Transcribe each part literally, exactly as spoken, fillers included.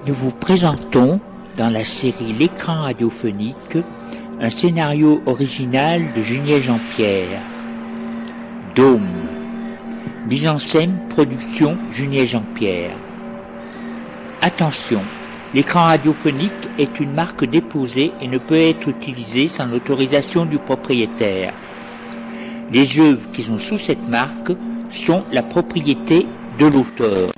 Nous vous présentons, dans la série L'écran radiophonique, un scénario original de Junier Jean-Pierre. Dôme. Mise en scène, production Junier Jean-Pierre. Attention, l'écran radiophonique est une marque déposée et ne peut être utilisé sans l'autorisation du propriétaire. Les œuvres qui sont sous cette marque sont la propriété de l'auteur.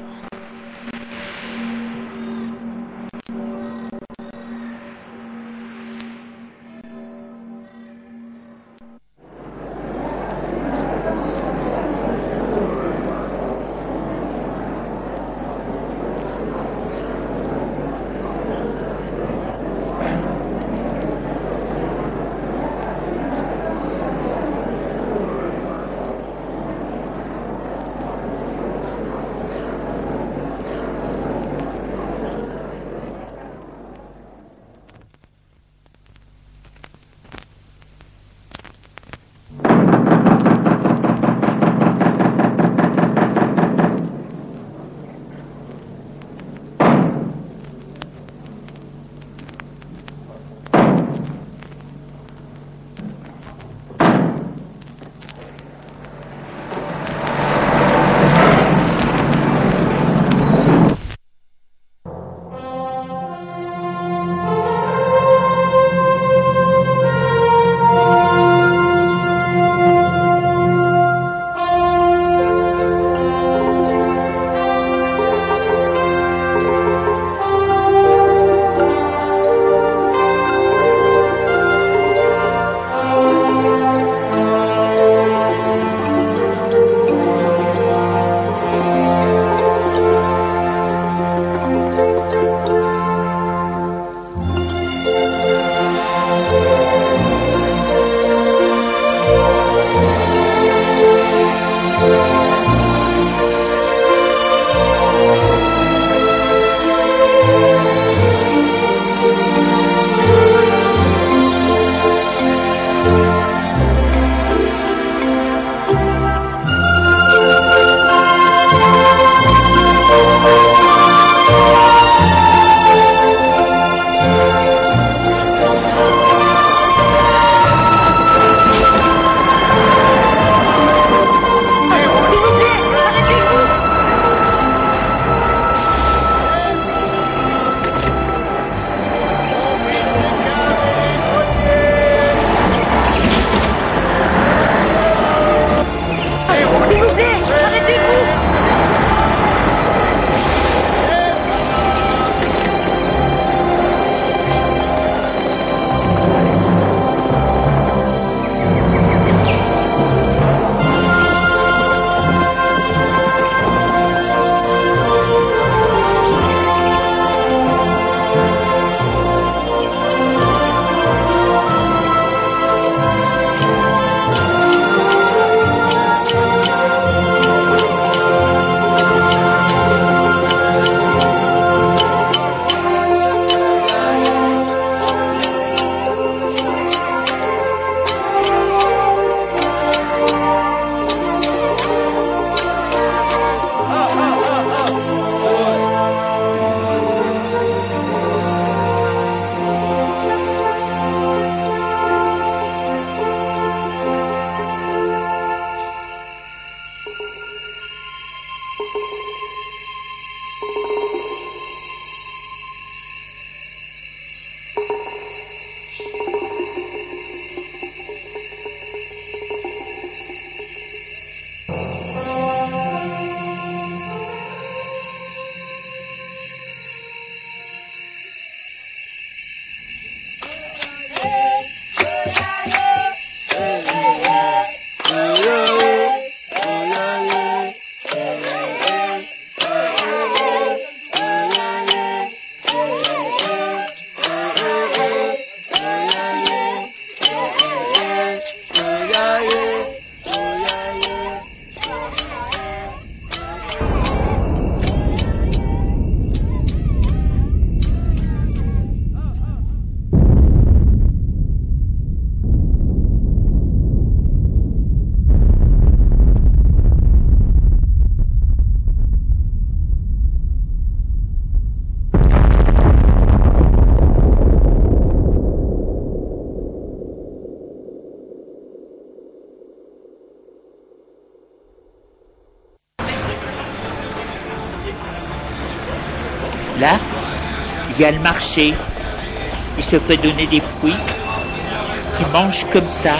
Là, il y a le marché. Il se fait donner des fruits qu'il mange comme ça,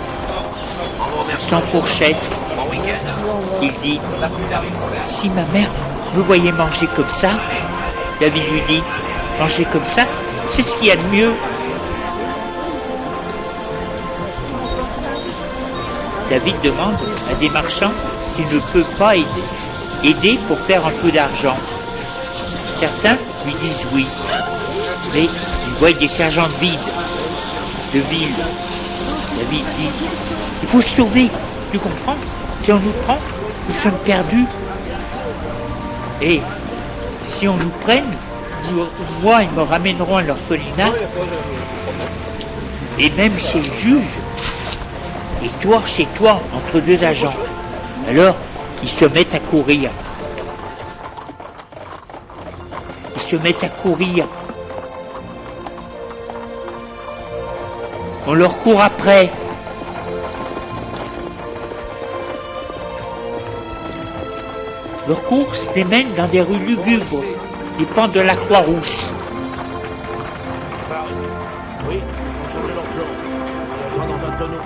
sans fourchette. Il dit, si ma mère me voyait manger comme ça, David lui dit, manger comme ça, c'est ce qu'il y a de mieux. David demande à des marchands s'il ne peut pas aider, aider pour faire un peu d'argent. Certains lui disent oui, mais ils voient des sergents de ville. De ville. David dit, il faut se sauver, tu comprends? Si on nous prend, nous sommes perdus. Et si on nous prenne, nous, moi, ils me ramèneront à l'orphelinat. Et même chez le juge. Et toi, chez toi, entre deux agents. Alors, ils se mettent à courir. Ils se mettent à courir. On leur court après. Leur course les mène dans des rues lugubres, les pans de la Croix-Rousse. Oui, on change leur plan. On va dans un tonneau.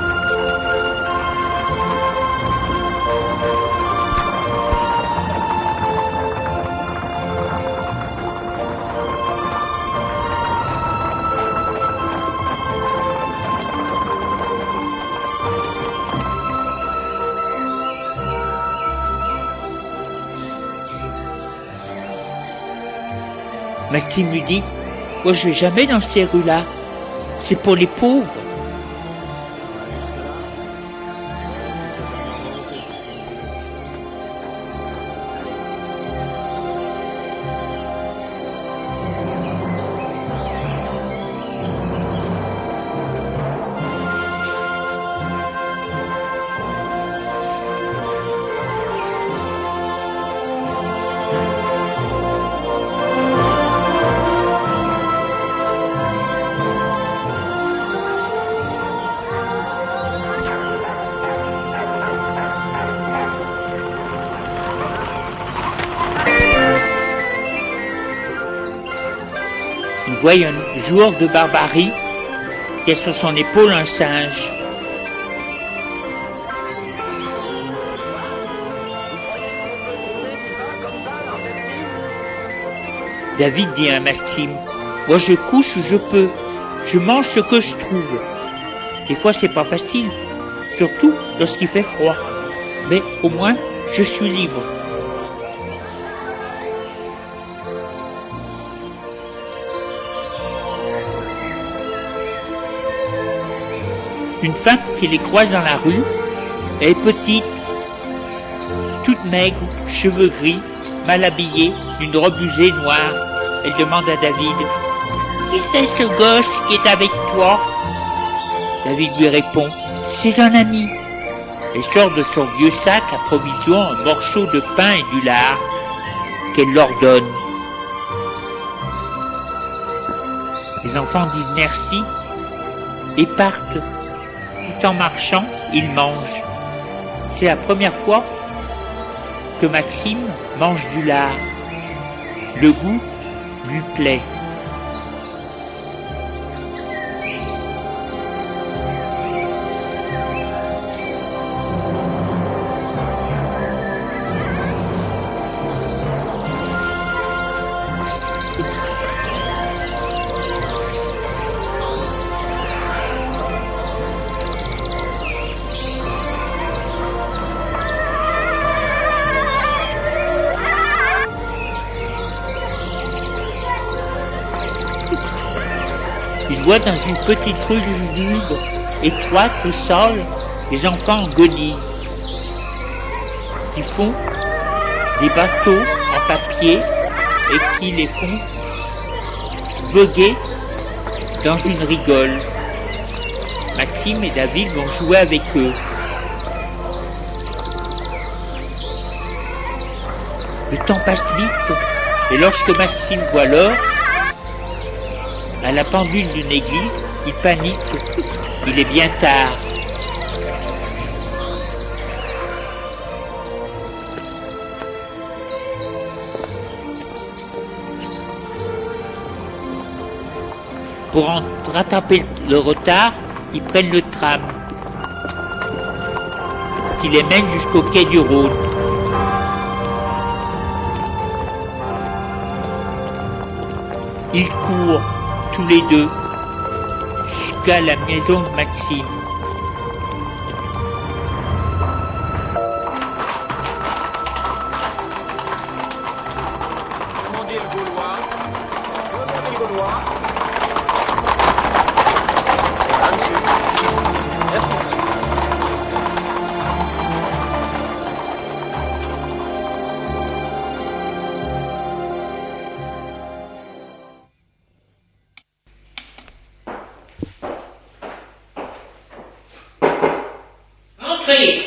Maxime lui dit, moi je vais jamais dans ces rues-là, c'est pour les pauvres. Il voit un joueur de barbarie qui a sur son épaule un singe. David dit à Maxime, moi je couche où je peux, je mange ce que je trouve. Des fois c'est pas facile, surtout lorsqu'il fait froid, mais au moins je suis libre. Une femme qui les croise dans la rue, elle est petite, toute maigre, cheveux gris, mal habillée, d'une robe usée noire. Elle demande à David, « Qui c'est ce gosse qui est avec toi ?» David lui répond, « C'est un ami. » Elle sort de son vieux sac à provisions un morceau de pain et du lard qu'elle leur donne. Les enfants disent merci et partent. Tout en marchant, ils mangent. C'est la première fois que Maxime mange du lard. Le goût lui plaît. Il voit dans une petite rue lugubre, étroite et sale, les enfants en guenilles, qui font des bateaux en papier et qui les font voguer dans une rigole. Maxime et David vont jouer avec eux. Le temps passe vite, et lorsque Maxime voit l'heure, à la pendule d'une église, il panique, il est bien tard. Pour en rattraper le retard, ils prennent le tram, qui les mène jusqu'au quai du Rhône. Ils courent, tous les deux, jusqu'à la maison de Maxime. Demandez le Gaulois. Demandez le Gaulois. Merci. Entrez.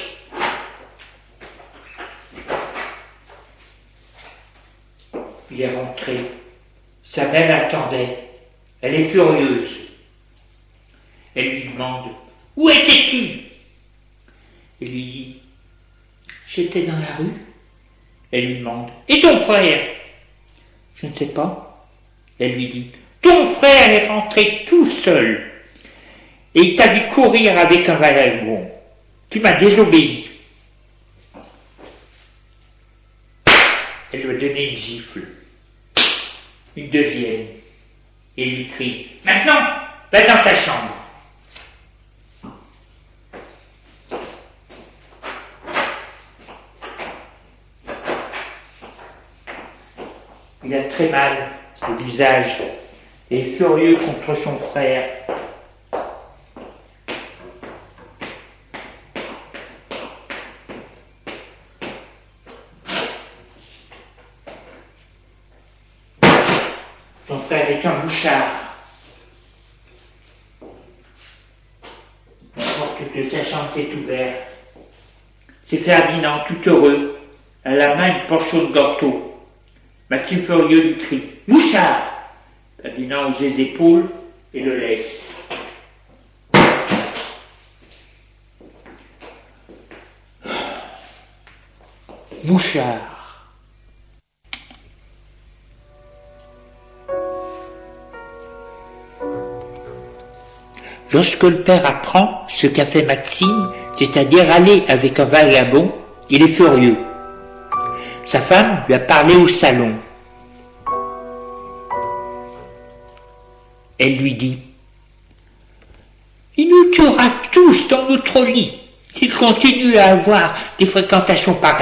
Il est rentré. Sa mère l'attendait. Elle est furieuse. Elle lui demande « Où étais-tu » Il lui dit « J'étais dans la rue. » Elle lui demande « Et ton frère ?» Je ne sais pas. Elle lui dit « Ton frère est rentré tout seul. Et il t'a vu courir avec un vagabond. Tu m'as désobéi. » Elle lui a donné une gifle. Une deuxième. Et il lui crie « Maintenant, va dans ta chambre. » Il a très mal au visage et est furieux contre son frère. Son frère est un mouchard. La porte de sa chambre s'est ouverte. C'est Ferdinand, tout heureux, à la main une portion de gâteau. Maxime furieux lui crie « Mouchard !» Ferdinand hausse les épaules et le laisse. Mouchard. Lorsque le père apprend ce qu'a fait Maxime, c'est-à-dire aller avec un vagabond, il est furieux. Sa femme lui a parlé au salon. Elle lui dit « Il nous tuera tous dans notre lit s'il continue à avoir des fréquentations pareilles. »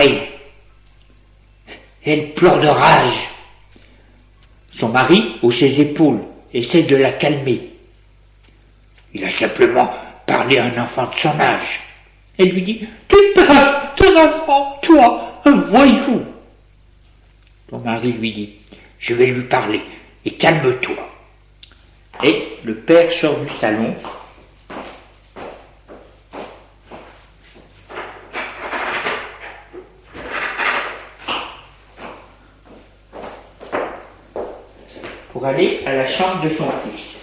Elle pleure de rage. Son mari hausse ses épaules, essaie de la calmer. Il a simplement parlé à un enfant de son âge. Elle lui dit « Tu parles d'un enfant, toi, un voyou !» Son mari lui dit « Je vais lui parler et calme-toi. » Et le père sort du salon. Pour aller à la chambre de son fils.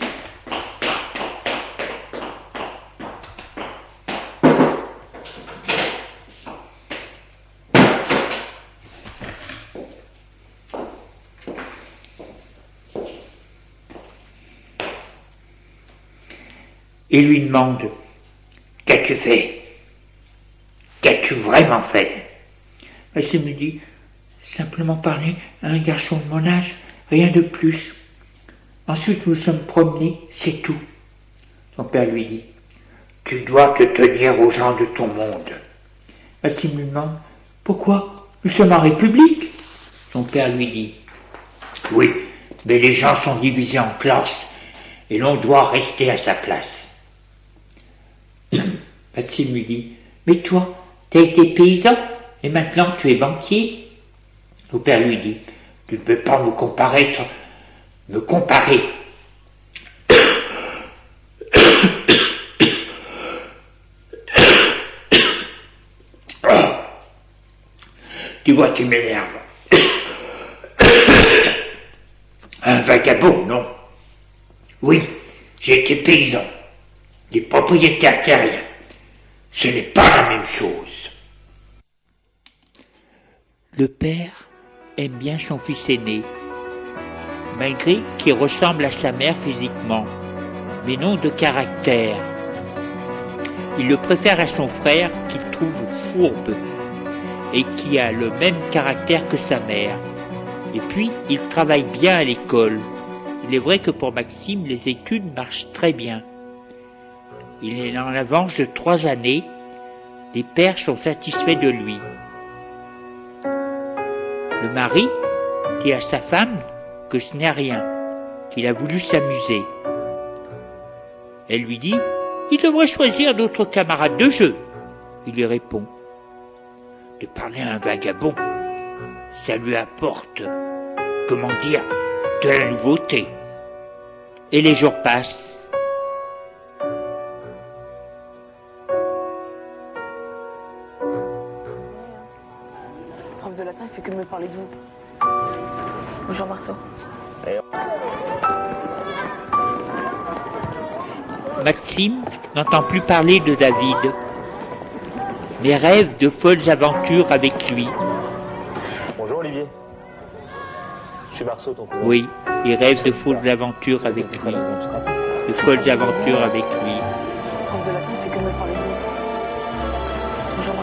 Et lui demande « Qu'as-tu fait? Qu'as-tu vraiment fait ?» Maxime me dit « Simplement parler à un garçon de mon âge, rien de plus. Ensuite nous sommes promenés, c'est tout. » Son père lui dit « Tu dois te tenir aux gens de ton monde. » Maxime lui demande « Pourquoi? Nous sommes en République ?» Son père lui dit « Oui, mais les gens sont divisés en classes et l'on doit rester à sa place. » Maxime lui dit « Mais toi, tu as été paysan et maintenant tu es banquier. » Son père lui dit « Tu ne peux pas me comparer, me comparer. » Tu vois, tu m'énerves. Un vagabond, non? Oui, j'ai été paysan. Des propriétaires terriens. Ce n'est pas la même chose. Le père aime bien son fils aîné, malgré qu'il ressemble à sa mère physiquement. mais non de caractère. Il le préfère à son frère qu'il trouve fourbe et qui a le même caractère que sa mère. Et puis, il travaille bien à l'école. Il est vrai que pour Maxime, les études marchent très bien. Il est en avance de trois années. Les pères sont satisfaits de lui. Le mari dit à sa femme que ce n'est rien, qu'il a voulu s'amuser. Elle lui dit « Il devrait choisir d'autres camarades de jeu ». Il lui répond « De parler à un vagabond, ça lui apporte, comment dire, de la nouveauté. » Et les jours passent. Le prof de latin, il fait que me parler de vous. Bonjour Marceau. Maxime n'entend plus parler de David, mais rêve de folles aventures avec lui. Bonjour Olivier. Je suis Marceau, ton cousin. Oui, il rêve de folles aventures avec lui. De folles aventures avec lui. Le prof de latin, il fait que me parler de vous. Bonjour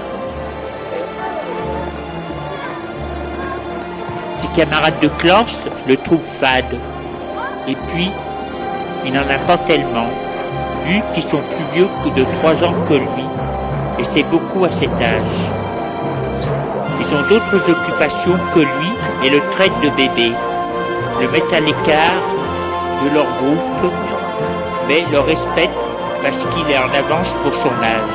Marceau. Ses camarades de classe le trouvent fade. Et puis, il n'en a pas tellement, vu qu'ils sont plus vieux que de trois ans que lui, et c'est beaucoup à cet âge. Ils ont d'autres occupations que lui et le traitent de bébé, le mettent à l'écart de leur groupe, mais le respectent parce qu'il est en avance pour son âge.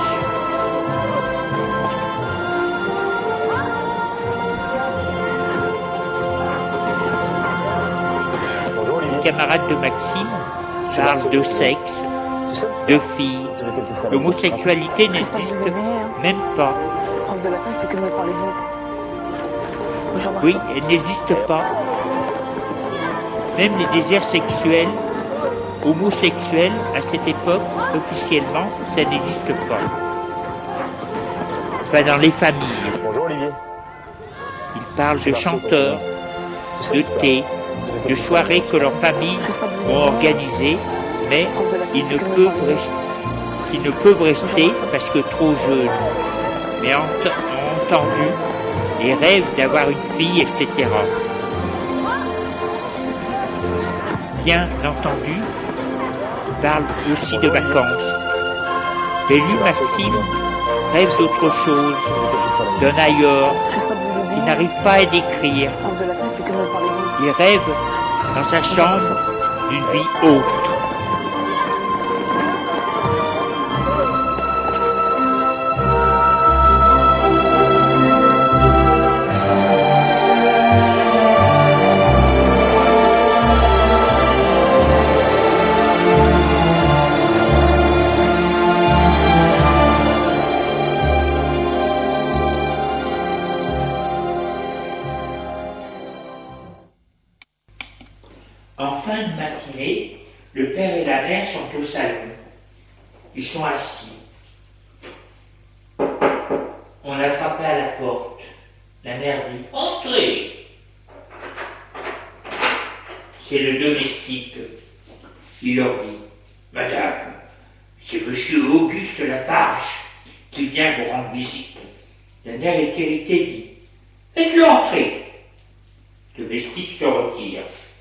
Les camarades de Maxime parlent de sexe, de filles. L'homosexualité n'existe même pas. Le prof de latin, il fait que me parler de vous. Bonjour Marceau. Oui, elle n'existe pas. Même les désirs sexuels, homosexuels, à cette époque, officiellement, ça n'existe pas. Enfin, dans les familles. Bonjour Olivier. Ils parlent de chanteurs, de thé, de soirées que leurs familles ont organisées, mais ils ne peuvent rester, ils ne peuvent rester parce que trop jeunes. Mais ont, ont entendu les rêves d'avoir une fille, et cetera. Bien entendu, ils parlent aussi de vacances. Et lui, Maxime, rêve d'autre chose, d'un ailleurs. Il n'arrive pas à décrire. Le prof de latin, il fait que me parler de vous. Il rêve dans sa chambre d'une vie autre. En fin de matinée, le père et la mère sont au salon. Ils sont assis. On a frappé à la porte. La mère dit « Entrez !» C'est le domestique. Il leur dit « Madame, c'est monsieur Auguste Laparche qui vient vous rendre visite. » La mère est irritée, dit « Faites-le entrer !» Le domestique se retire.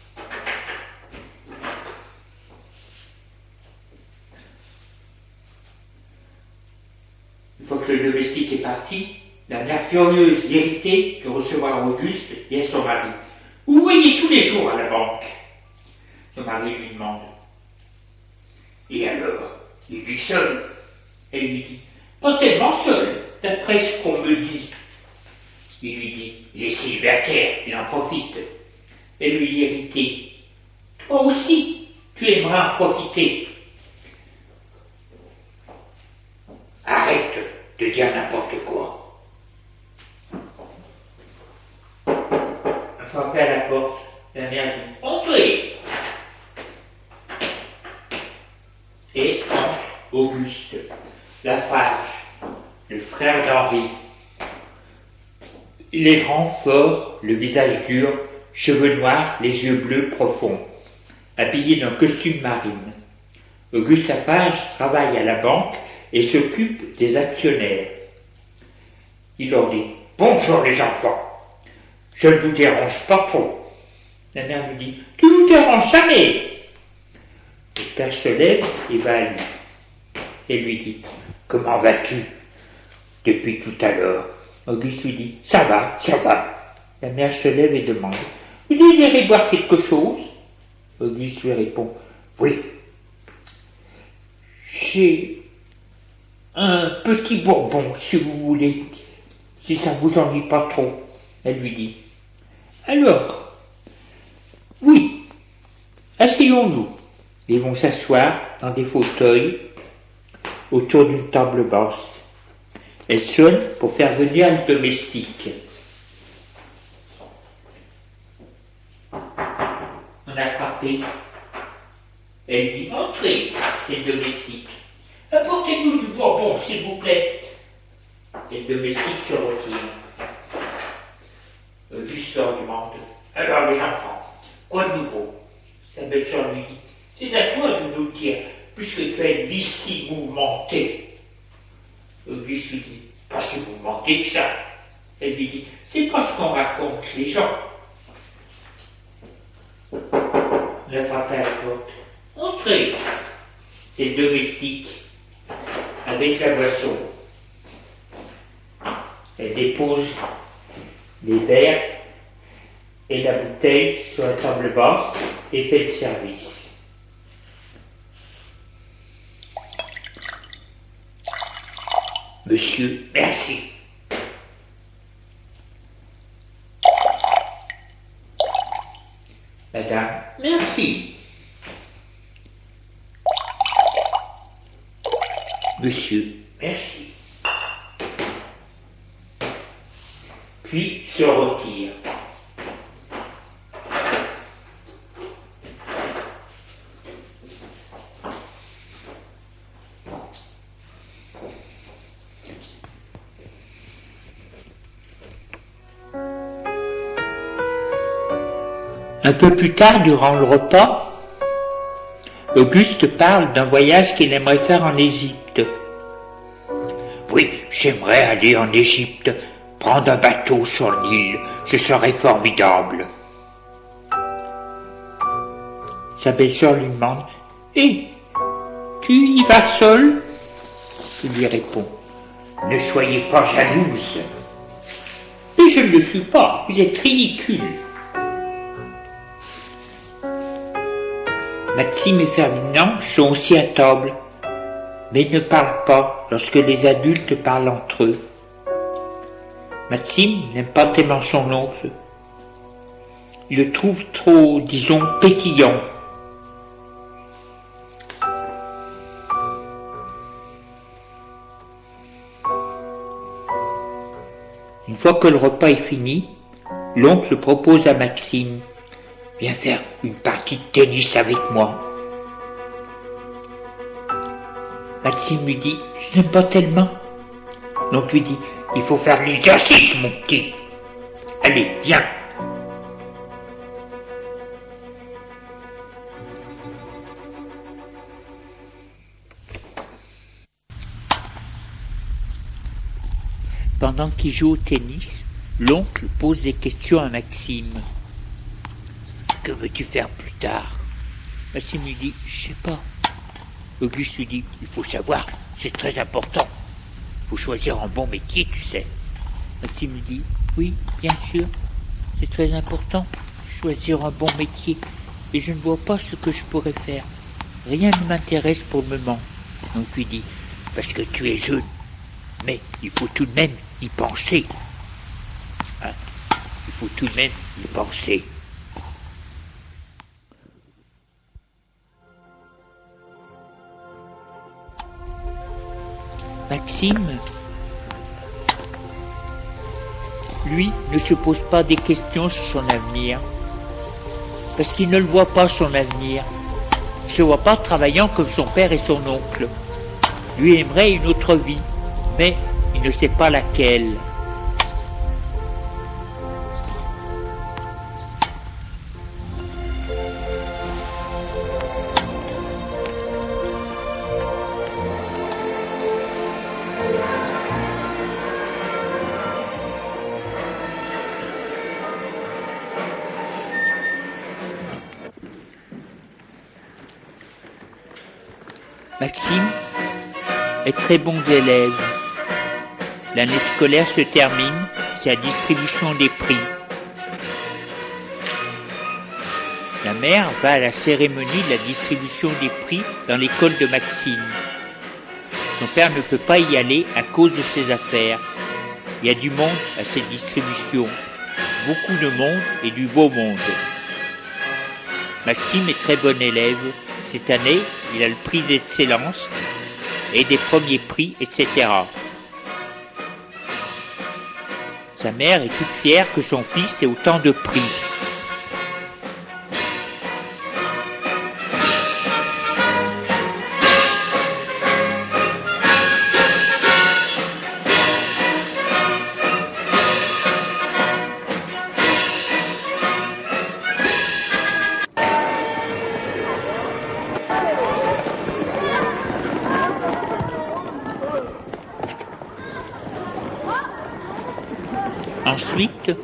Une fois que le domestique est parti, la mère furieuse, irritée de recevoir Auguste et à son mari. « Vous voyez tous les jours à la banque ?» Son mari lui demande. « Et alors, il vit seul ?» Elle lui dit. « Pas tellement seul, d'après ce qu'on me dit. » Il lui dit. « Il est célibataire, il en profite. » Elle lui dit irritée. « Toi aussi, tu aimerais en profiter. » Arrête de dire n'importe quoi. Un frappé à la porte, la mère dit « Entrez !» Et entre Auguste, Lafarge, le frère d'Henri. Il est grand, fort, le visage dur, cheveux noirs, les yeux bleus profonds, habillé d'un costume marine. Auguste Lafarge travaille à la banque et s'occupe des actionnaires. Il leur dit « Bonjour les enfants, je ne vous dérange pas trop. » La mère lui dit « Tu nous déranges jamais !» Le père se lève et va à lui et lui dit « Comment vas-tu depuis tout à l'heure ?» Auguste lui dit « Ça va, ça va. » La mère se lève et demande « Vous désirez boire quelque chose ?» Auguste lui répond « Oui. J'ai un petit bourbon, si vous voulez, si ça ne vous ennuie pas trop. » Elle lui dit « Alors, oui, asseyons-nous. » Ils vont s'asseoir dans des fauteuils autour d'une table basse. Elle sonne pour faire venir le domestique. On a frappé. Elle dit « Entrez, c'est le domestique. Apportez-nous du bourbon, s'il vous plaît. » Et le domestique se retire. Auguste leur demande « Alors les enfants, quoi de nouveau ?» Sa belle-sœur lui dit « C'est à toi de nous le dire, puisque tu es d'ici mouvementé. » Auguste lui dit « Pas si mouvementé que ça. » Elle lui dit « C'est pas ce qu'on raconte les gens. » On a frappé à la porte. « Entrez !» C'est le domestique avec la boisson. Elle dépose les verres et la bouteille sur la table basse et fait le service. Monsieur, merci. Madame, merci. Monsieur, merci. Puis se retire. Un peu plus tard, durant le repas, Auguste parle d'un voyage qu'il aimerait faire en Égypte. Oui, j'aimerais aller en Égypte, prendre un bateau sur le Nil, ce serait formidable. Sa belle-sœur lui demande « Et tu y vas seul ?» Il lui répond « Ne soyez pas jalouse. » « Mais je ne le suis pas, vous êtes ridicule. » Maxime et Ferdinand sont aussi à table, mais ils ne parlent pas lorsque les adultes parlent entre eux. Maxime n'aime pas tellement son oncle. Il le trouve trop, disons, pétillant. Une fois que le repas est fini, l'oncle propose à Maxime « Viens faire une partie de tennis avec moi. » Maxime lui dit « Je n'aime pas tellement. » L'oncle lui dit « Il faut faire l'exercice, mon petit. Allez, viens. » Pendant qu'il joue au tennis, l'oncle pose des questions à Maxime. « Que veux-tu faire plus tard ?» Maxime lui dit « Je sais pas. » Auguste lui dit « Il faut savoir, c'est très important. Il faut choisir un bon métier, tu sais. » Maxime lui dit « Oui, bien sûr, c'est très important, choisir un bon métier. Mais je ne vois pas ce que je pourrais faire. Rien ne m'intéresse pour le moment. » Donc lui dit « Parce que tu es jeune. Mais il faut tout de même y penser. Hein? Il faut tout de même y penser. » Maxime, lui, ne se pose pas des questions sur son avenir, parce qu'il ne le voit pas, son avenir. Il ne se voit pas travaillant comme son père et son oncle. Lui aimerait une autre vie, mais il ne sait pas laquelle. Maxime est très bon élève. L'année scolaire se termine, c'est la distribution des prix. La mère va à la cérémonie de la distribution des prix dans l'école de Maxime. Son père ne peut pas y aller à cause de ses affaires. Il y a du monde à cette distribution, beaucoup de monde et du beau monde. Maxime est très bon élève. Cette année, il a le prix d'excellence et des premiers prix, et cetera. Sa mère est toute fière que son fils ait autant de prix. Ensuite,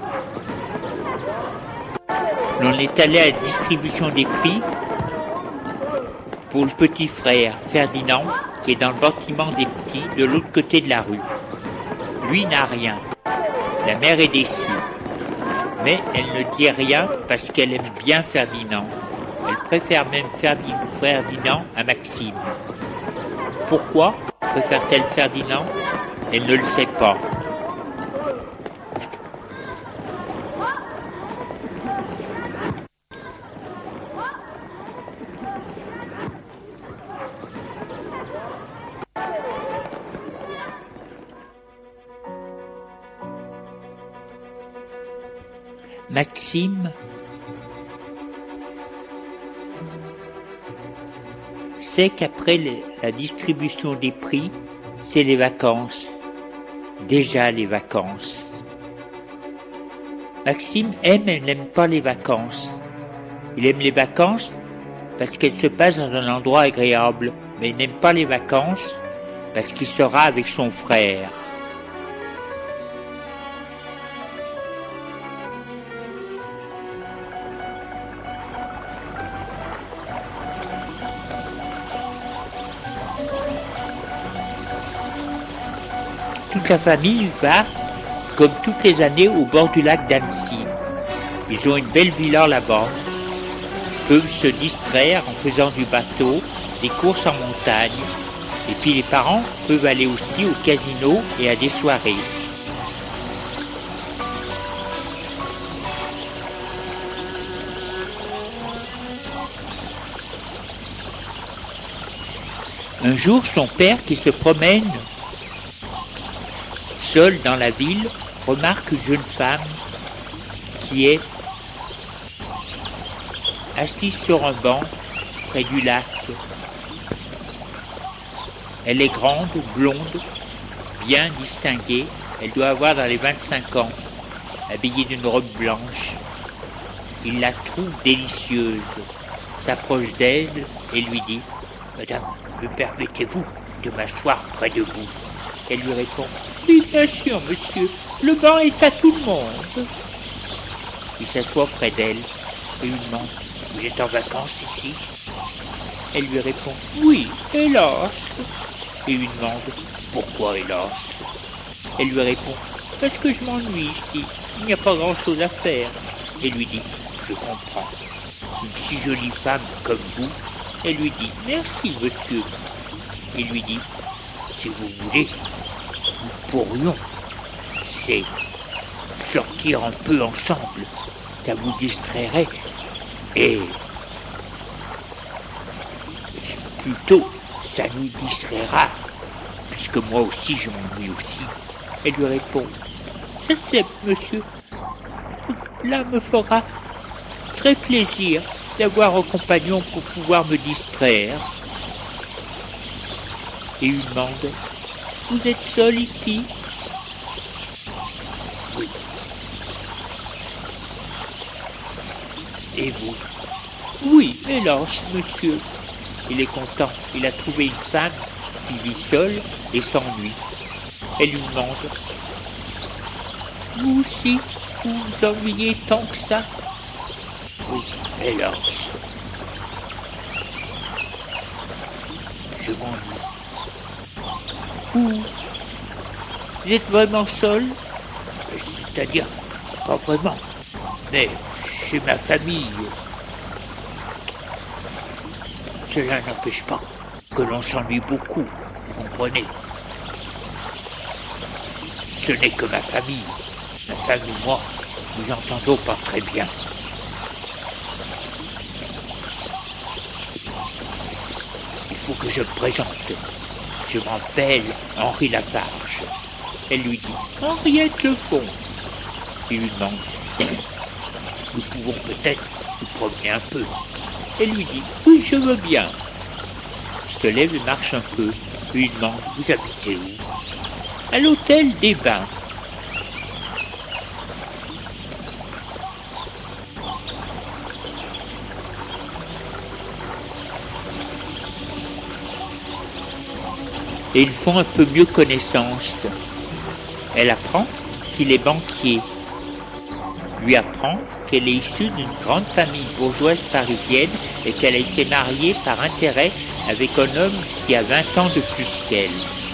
l'on est allé à la distribution des prix pour le petit frère, Ferdinand, qui est dans le bâtiment des petits, de l'autre côté de la rue. Lui n'a rien. La mère est déçue. Mais elle ne dit rien parce qu'elle aime bien Ferdinand. Elle préfère même Ferdinand à Maxime. Pourquoi préfère-t-elle Ferdinand? Elle ne le sait pas. Maxime sait qu'après la distribution des prix, c'est les vacances. Déjà les vacances. Maxime aime et n'aime pas les vacances. Il aime les vacances parce qu'elles se passent dans un endroit agréable, mais il n'aime pas les vacances parce qu'il sera avec son frère. Toute la famille va, comme toutes les années, au bord du lac d'Annecy. Ils ont une belle villa là-bas. Ils peuvent se distraire en faisant du bateau, des courses en montagne. Et puis les parents peuvent aller aussi au casino et à des soirées. Un jour, son père, qui se promène seul dans la ville, remarque une jeune femme qui est assise sur un banc près du lac. Elle est grande, blonde, bien distinguée. Elle doit avoir dans les vingt-cinq ans, habillée d'une robe blanche. Il la trouve délicieuse, s'approche d'elle et lui dit « Madame, me permettez-vous de m'asseoir près de vous ?» Elle lui répond « Oui, bien sûr, monsieur, le banc est à tout le monde. » Il s'assoit près d'elle et lui demande « Vous êtes en vacances ici ?» Elle lui répond « Oui, hélas !» Et lui demande « Pourquoi hélas ?» Elle lui répond « Parce que je m'ennuie ici, il n'y a pas grand-chose à faire. » Et lui dit « Je comprends. Une si jolie femme comme vous. » Elle lui dit « Merci, monsieur. » Il lui dit « Si vous voulez, nous pourrions, c'est sortir un peu ensemble. Ça vous distrairait. Et plutôt, ça nous distraira, puisque moi aussi, je m'ennuie aussi. » Elle lui répond « Je sais, monsieur, cela me fera très plaisir d'avoir un compagnon pour pouvoir me distraire. » Et il demande « Vous êtes seul ici ?» « Oui. » « Et vous ?»« Oui, hélas, monsieur. » Il est content, il a trouvé une femme qui vit seule et s'ennuie. Elle lui demande « Vous aussi, vous vous ennuyez tant que ça ?»« Oui, hélas. » je m'ennuie. Vous, vous êtes vraiment seul? C'est-à-dire, pas vraiment, mais chez ma famille. Cela n'empêche pas que l'on s'ennuie beaucoup, vous comprenez? Ce n'est que ma famille. Ma femme et moi, nous entendons pas très bien. Il faut que je me présente. Je m'appelle Henri Lafarge. Elle lui dit « Henriette Lefond ». Il lui demande « Nous pouvons peut-être nous promener un peu ». Elle lui dit « Oui, je veux bien ». Il se lève et marche un peu. Il lui demande « Vous habitez où ?»« À l'hôtel des Bains ». Et ils font un peu mieux connaissance. Elle apprend qu'il est banquier, lui apprend qu'elle est issue d'une grande famille bourgeoise parisienne et qu'elle a été mariée par intérêt avec un homme qui a vingt ans de plus qu'elle.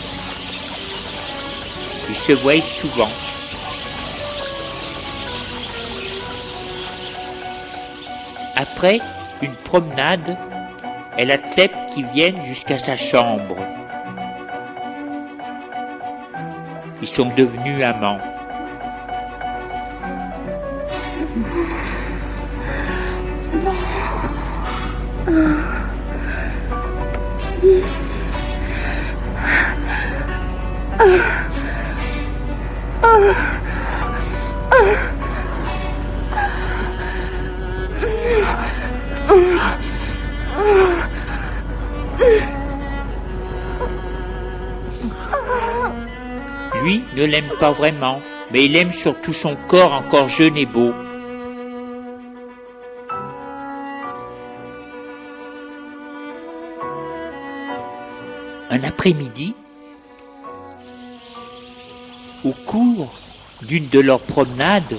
Ils se voient souvent. Après une promenade, elle accepte qu'ils viennent jusqu'à sa chambre. Ils sont devenus amants. Lui ne l'aime pas vraiment, mais il aime surtout son corps encore jeune et beau. Un après-midi, au cours d'une de leurs promenades,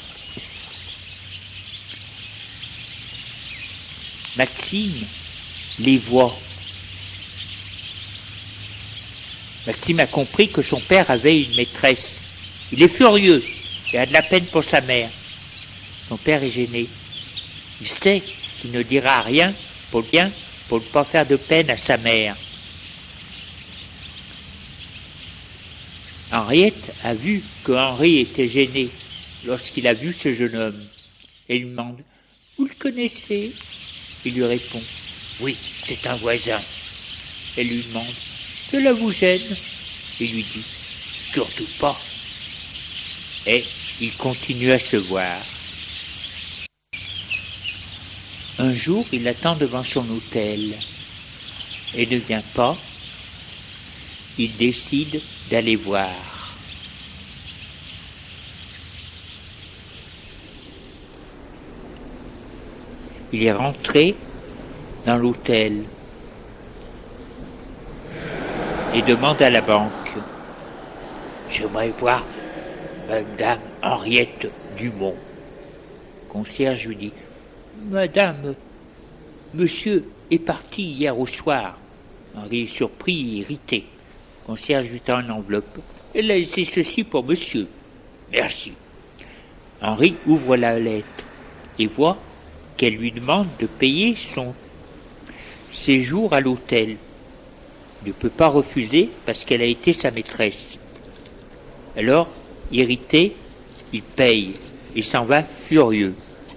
Maxime les voit. Maxime a compris que son père avait une maîtresse. Il est furieux et a de la peine pour sa mère. Son père est gêné. Il sait qu'il ne dira rien pour bien, pour ne pas faire de peine à sa mère. Henriette a vu que Henri était gêné lorsqu'il a vu ce jeune homme. Elle lui demande « Vous le connaissez ?» Il lui répond « Oui, c'est un voisin. » Elle lui demande « Cela vous gêne ?» Il lui dit « Surtout pas. » Et ils continuent à se voir. Un jour, il attend devant son hôtel et ne vient pas. Il décide d'aller voir. Il est rentré dans l'hôtel et demande à la banque « J'aimerais voir Madame Henriette Dumont. » Le concierge lui dit « Madame, monsieur est parti hier au soir. » Henri est surpris et irrité. Le concierge lui tend une enveloppe. « Elle a laissé ceci pour monsieur. »« Merci. » Henri ouvre la lettre et voit qu'elle lui demande de payer son séjour à l'hôtel. Il ne peut pas refuser parce qu'elle a été sa maîtresse. Alors, irrité, il paye et s'en va furieux.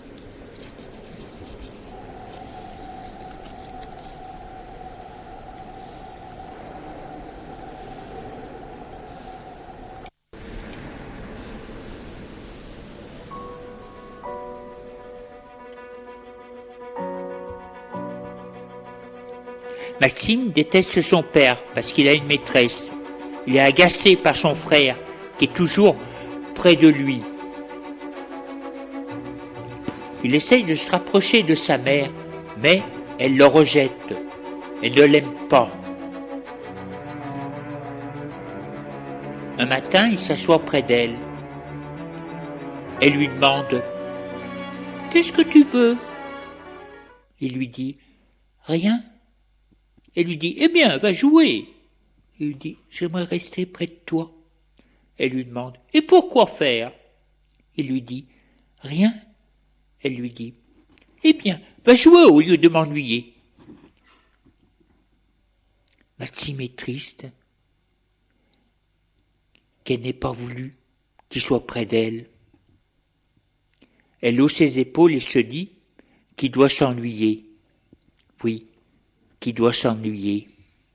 Maxime déteste son père parce qu'il a une maîtresse. Il est agacé par son frère qui est toujours près de lui. Il essaye de se rapprocher de sa mère, mais elle le rejette. Elle ne l'aime pas. Un matin, il s'assoit près d'elle. Elle lui demande « Qu'est-ce que tu veux ?» Il lui dit « Rien. » Elle lui dit « Eh bien, va jouer !» Il lui dit « J'aimerais rester près de toi. » Elle lui demande « Et pourquoi faire ?» Il lui dit « Rien. » Elle lui dit « Eh bien, va jouer au lieu de m'ennuyer. » Maxime est triste qu'elle n'ait pas voulu qu'il soit près d'elle. Elle hausse ses épaules et se dit qu'il doit s'ennuyer. Oui, qu'il doit s'ennuyer.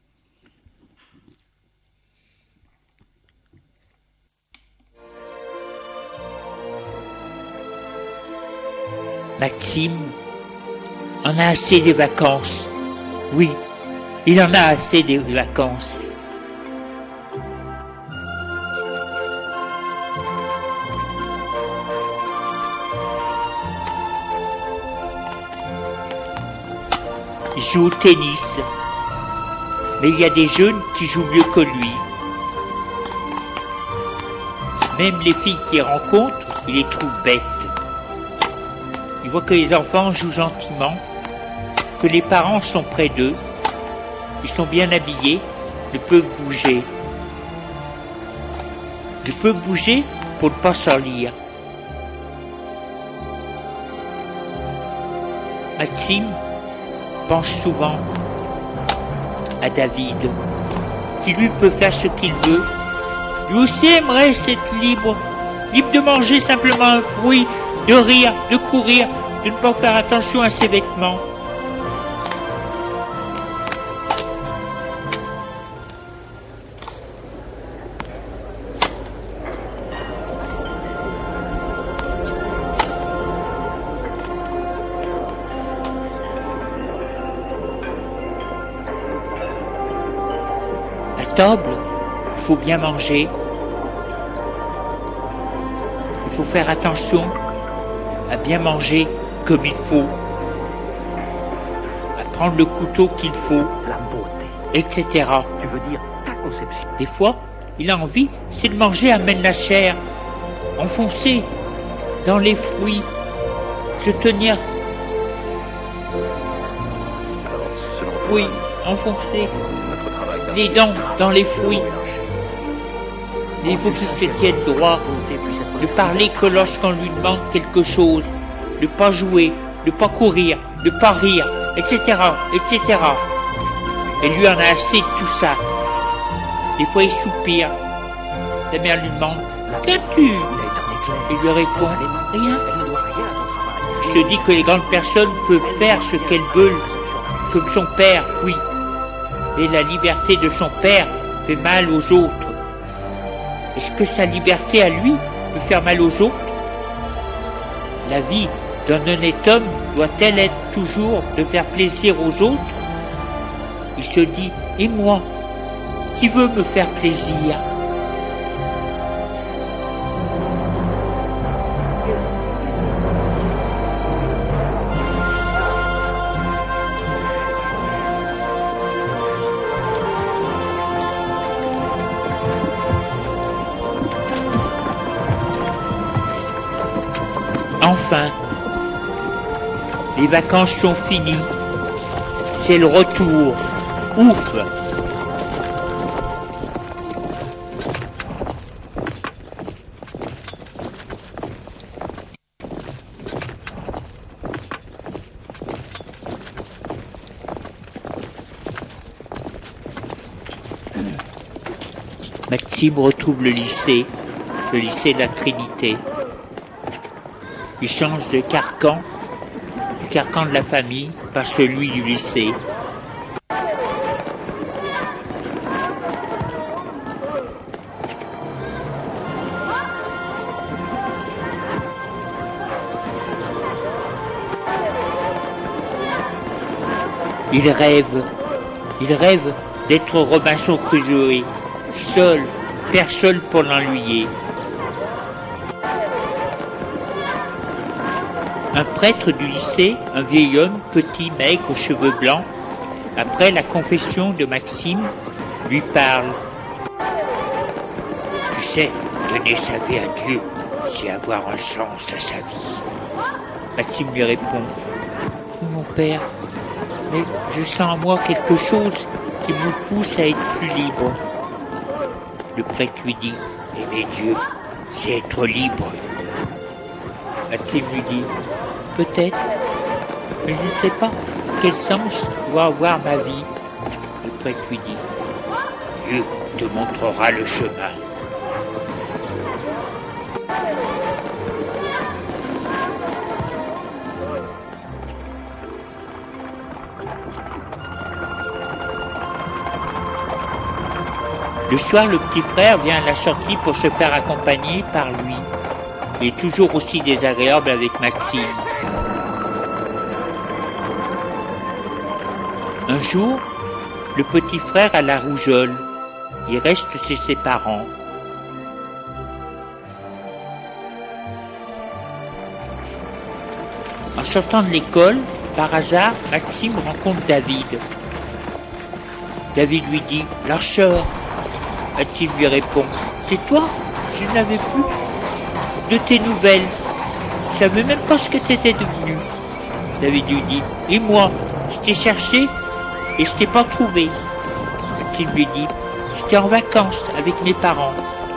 Maxime en a assez des vacances. Oui, il en a assez des vacances. Il joue au tennis, mais il y a des jeunes qui jouent mieux que lui. Même les filles qu'il rencontre, il les trouve bêtes. Il voit que les enfants jouent gentiment, que les parents sont près d'eux, ils sont bien habillés, ne peuvent bouger. Ne peuvent bouger pour ne pas s'enlire. Maxime pense souvent à David, qui lui peut faire ce qu'il veut. Lui aussi aimerait être libre, libre de manger simplement un fruit, de rire, de courir, de ne pas faire attention à ses vêtements. À table, il faut bien manger. Il faut faire attention à bien manger comme il faut, à prendre le couteau qu'il faut, la beauté, et cetera. tu veux dire ta conception. Des fois, il a envie, c'est de manger à même la chair, enfoncer dans les fruits, se tenir, Alors, selon toi, oui, enfoncer notre travail les dents dans les fruits. Mais il faut qu'il se tienne droit, ne parler que lorsqu'on lui demande quelque chose, ne pas jouer, ne pas courir, ne pas rire, et cetera, et cetera. Et lui en a assez de tout ça. Des fois il soupire. Sa mère lui demande « Qu'as-tu » Il lui répond « Rien ». Il se dit que les grandes personnes peuvent faire ce qu'elles veulent, comme son père, oui. Et la liberté de son père fait mal aux autres. Est-ce que sa liberté à lui peut faire mal aux autres? La vie d'un honnête homme doit-elle être toujours de faire plaisir aux autres? Il se dit, et moi, qui veut me faire plaisir? Enfin, les vacances sont finies. C'est le retour. Ouf! Maxime retrouve le lycée, le lycée de la Trinité. Il change de carcan, du carcan de la famille, par celui du lycée. Il rêve, il rêve d'être Robinson Crusoe, seul, personne pour l'ennuyer. Un prêtre du lycée, un vieil homme, petit, maigre, aux cheveux blancs, après la confession de Maxime, lui parle. Tu sais, donner sa vie à Dieu, c'est avoir un sens à sa vie. Maxime lui répond. Mon père, mais je sens en moi quelque chose qui me pousse à être plus libre. Le prêtre lui dit, aimer Dieu, c'est être libre. Maxime lui dit, peut-être, mais je ne sais pas quel sens doit avoir ma vie. Le prêtre lui dit, Dieu te montrera le chemin. Le soir, le petit frère vient à la sortie pour se faire accompagner par lui. Il est toujours aussi désagréable avec Maxime. Un jour, le petit frère a la rougeole. Il reste chez ses parents. En sortant de l'école, par hasard, Maxime rencontre David. David lui dit « Lâcheur !» Maxime lui répond « C'est toi ? Je n'avais plus de tes nouvelles. Je ne savais même pas ce que tu étais devenu. » David lui dit « Et moi, je t'ai cherché et je t'ai pas trouvé. » Maxime lui dit « J'étais en vacances avec mes parents. »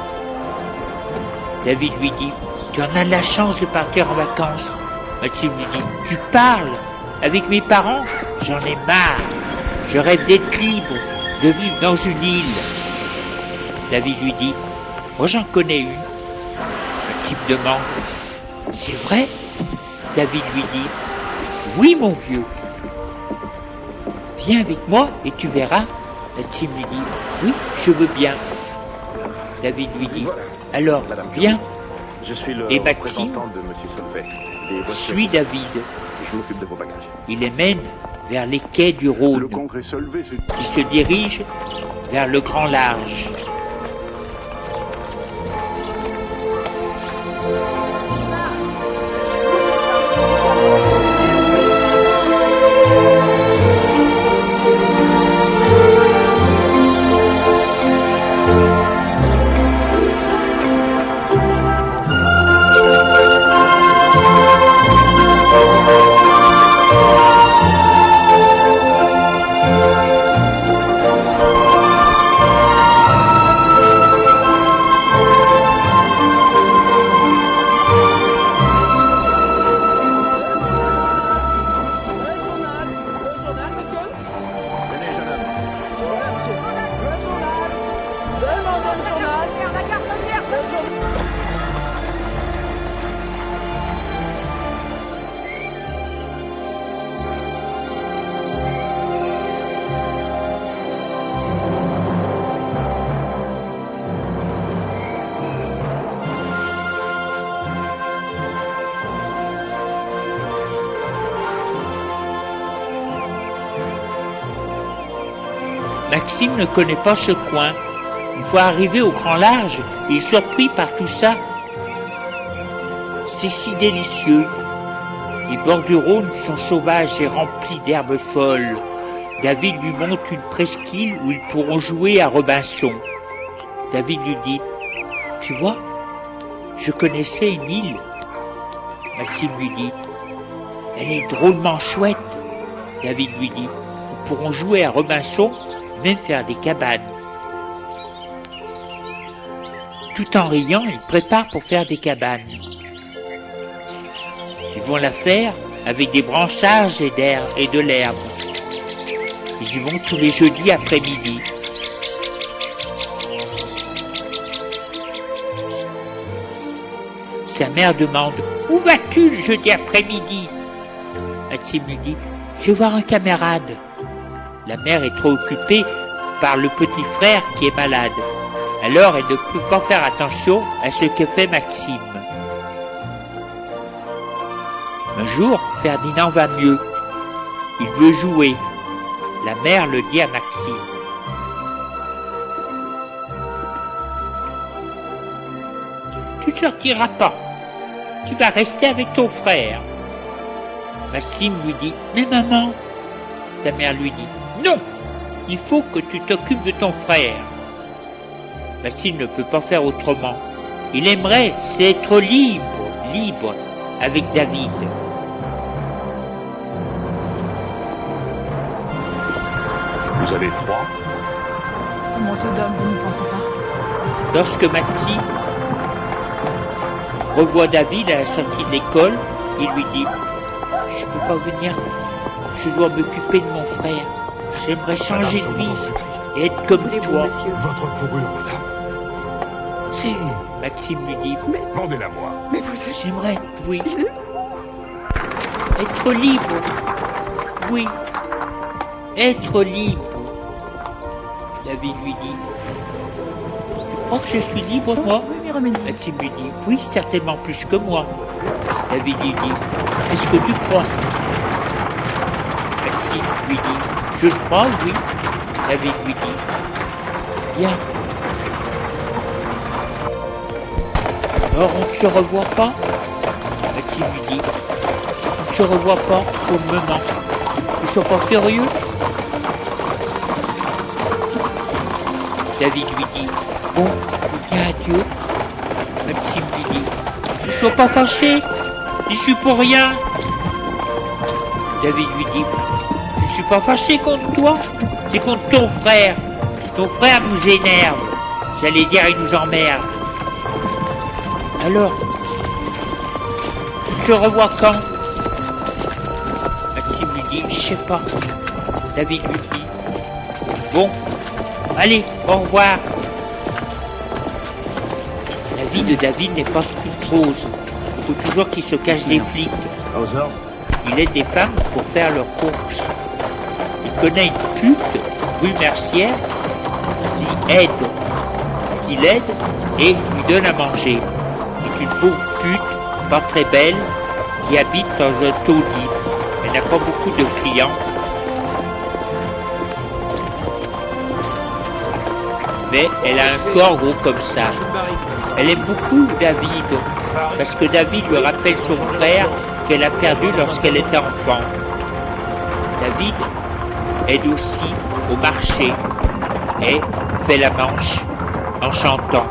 David lui dit « Tu en as la chance de partir en vacances. » Maxime lui dit « Tu parles avec mes parents ? J'en ai marre. Je rêve d'être libre, de vivre dans une île. » David lui dit « Moi j'en connais une. » Maxime demande « C'est vrai ?» David lui dit « Oui mon vieux. Viens avec moi et tu verras. » Maxime lui dit « Oui, je veux bien. » David lui dit « Alors, viens. » Je suis le Et Maxime représentant de Monsieur Solvay. Des voitures. suit David. Je m'occupe de vos bagages. Il les mène vers les quais du Le Rhône. congrès Solvay, c'est... Il se dirige vers le grand large. Maxime ne connaît pas ce coin. Une fois arrivé au grand large, il est surpris par tout ça. C'est si délicieux. Les bords du Rhône sont sauvages et remplis d'herbes folles. David lui montre une presqu'île où ils pourront jouer à Robinson. David lui dit « Tu vois, je connaissais une île. » Maxime lui dit « Elle est drôlement chouette. » David lui dit « Nous pourrons jouer à Robinson, même faire des cabanes. » Tout en riant, ils préparent pour faire des cabanes. Ils vont la faire avec des branchages et d'air et de l'herbe. Ils y vont tous les jeudis après-midi. Sa mère demande « Où vas-tu le jeudi après-midi » Maxime lui dit « Je vais voir un camarade. » La mère est trop occupée par le petit frère qui est malade. Alors elle ne peut pas faire attention à ce que fait Maxime. Un jour, Ferdinand va mieux. Il veut jouer. La mère le dit à Maxime. Tu ne sortiras pas. Tu vas rester avec ton frère. Maxime lui dit, mais maman. Sa mère lui dit, non, il faut que tu t'occupes de ton frère. Maxime ne peut pas faire autrement. Il aimerait, c'est être libre, libre, avec David. Vous avez froid? Mon manteau d'homme, vous n'y pensez pas? Lorsque Maxime revoit David à la sortie de l'école, il lui dit « Je ne peux pas venir, je dois m'occuper de mon frère. J'aimerais changer de vie et être comme toi. » Votre fourrure, madame. Si. Maxime lui dit « Vendez-la-moi. Mais vous êtes... J'aimerais, oui. Être libre. Oui. Être libre. » David lui dit « Tu crois que je suis libre, moi ?» Maxime lui dit « Oui, certainement plus que moi. » David lui dit « Qu'est-ce que tu crois ?» Maxime lui dit « Je le crois, oui. » David lui dit « Bien. Alors on ne se revoit pas ?» Maxime lui dit « On ne se revoit pas pour le moment. Ils ne sont pas furieux ?» David lui dit « Bon, bien adieu. » Maxime lui dit « Ne sois pas fâché, j'y suis pour rien. » David lui dit « Je ne suis pas fâché contre toi, c'est contre ton frère. Ton frère nous énerve. J'allais dire, il nous emmerde. Alors, tu te revois quand ?» Maxime lui dit « Je sais pas. » David lui dit « Bon, allez, au revoir. » La vie de David n'est pas toute rose. Il faut toujours qu'il se cache des flics. Il aide des femmes pour faire leurs courses. Il connaît une pute, rue Mercière, qui aide, qui l'aide et lui donne à manger. C'est une pauvre pute, pas très belle, qui habite dans un taudis. Elle n'a pas beaucoup de clients. Mais elle a un corps gros comme ça. Elle aime beaucoup David, parce que David lui rappelle son frère qu'elle a perdu lorsqu'elle était enfant. David aide aussi au marché et fait la manche en chantant.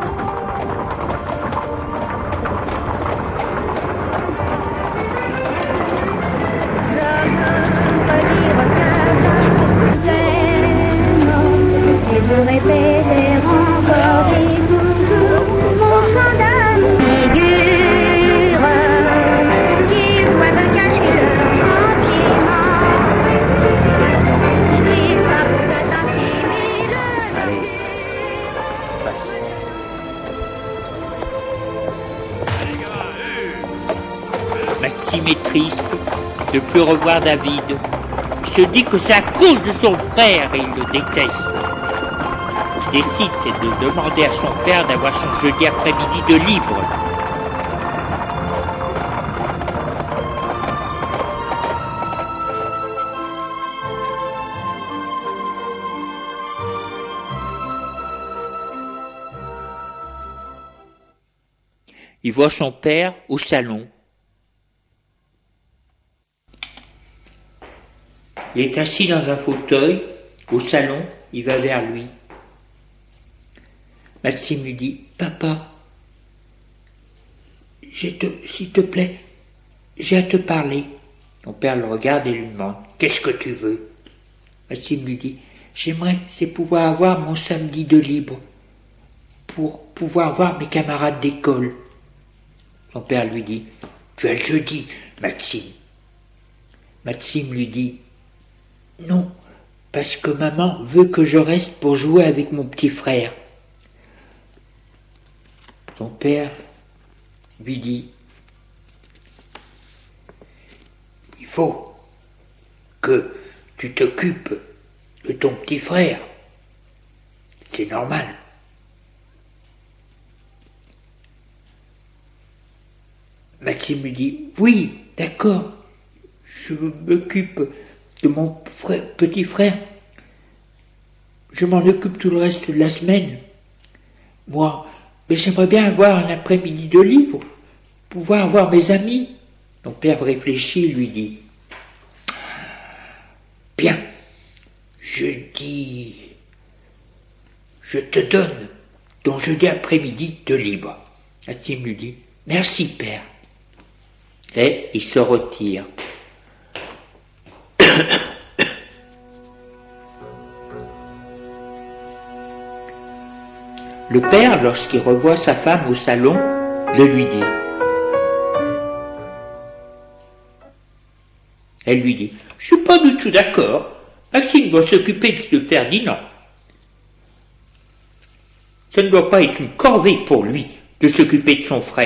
Maxime est triste de ne plus revoir David. Il se dit que c'est à cause de son frère et il le déteste. Il décide, c'est de demander à son père d'avoir son jeudi après-midi de libre. Il voit son père au salon. Il est assis dans un fauteuil, au salon, il va vers lui. Maxime lui dit « Papa, s'il te plaît, j'ai à te parler. » Son père le regarde et lui demande « Qu'est-ce que tu veux ?» Maxime lui dit « J'aimerais, c'est pouvoir avoir mon samedi de libre, pour pouvoir voir mes camarades d'école. » Son père lui dit « Tu as le jeudi, Maxime. » Maxime lui dit « Non, parce que maman veut que je reste pour jouer avec mon petit frère. » Son père lui dit « Il faut que tu t'occupes de ton petit frère. C'est normal. » Maxime lui dit « Oui, d'accord, je m'occupe de mon frère, petit frère. Je m'en occupe tout le reste de la semaine. Moi, mais j'aimerais bien avoir un après-midi de libre, pouvoir voir mes amis. » Mon père réfléchit et lui dit « Bien, je dis, je te donne ton jeudi après-midi de libre. » Maxime lui dit « Merci, père. » Et il se retire. Le père, lorsqu'il revoit sa femme au salon, le lui dit. Elle lui dit « Je suis pas du tout d'accord. Maxime doit s'occuper de Ferdinand. Ça ne doit pas être une corvée pour lui de s'occuper de son frère. »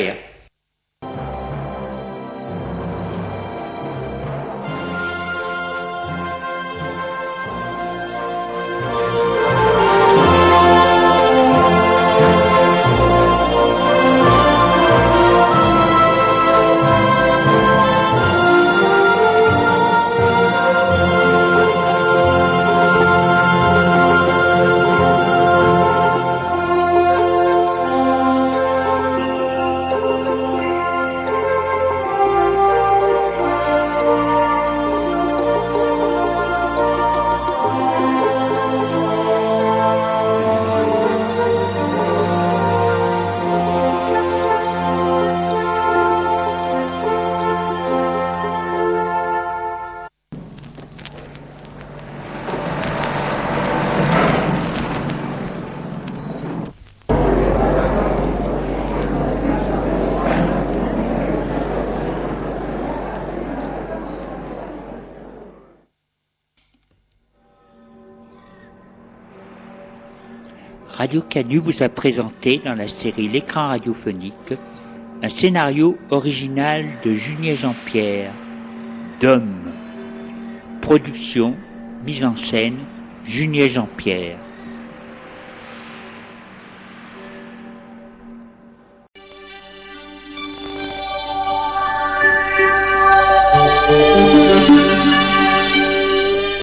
Radio Canu vous a présenté dans la série L'écran radiophonique un scénario original de Julien Jean-Pierre, Dôme. Production, mise en scène, Julien Jean-Pierre.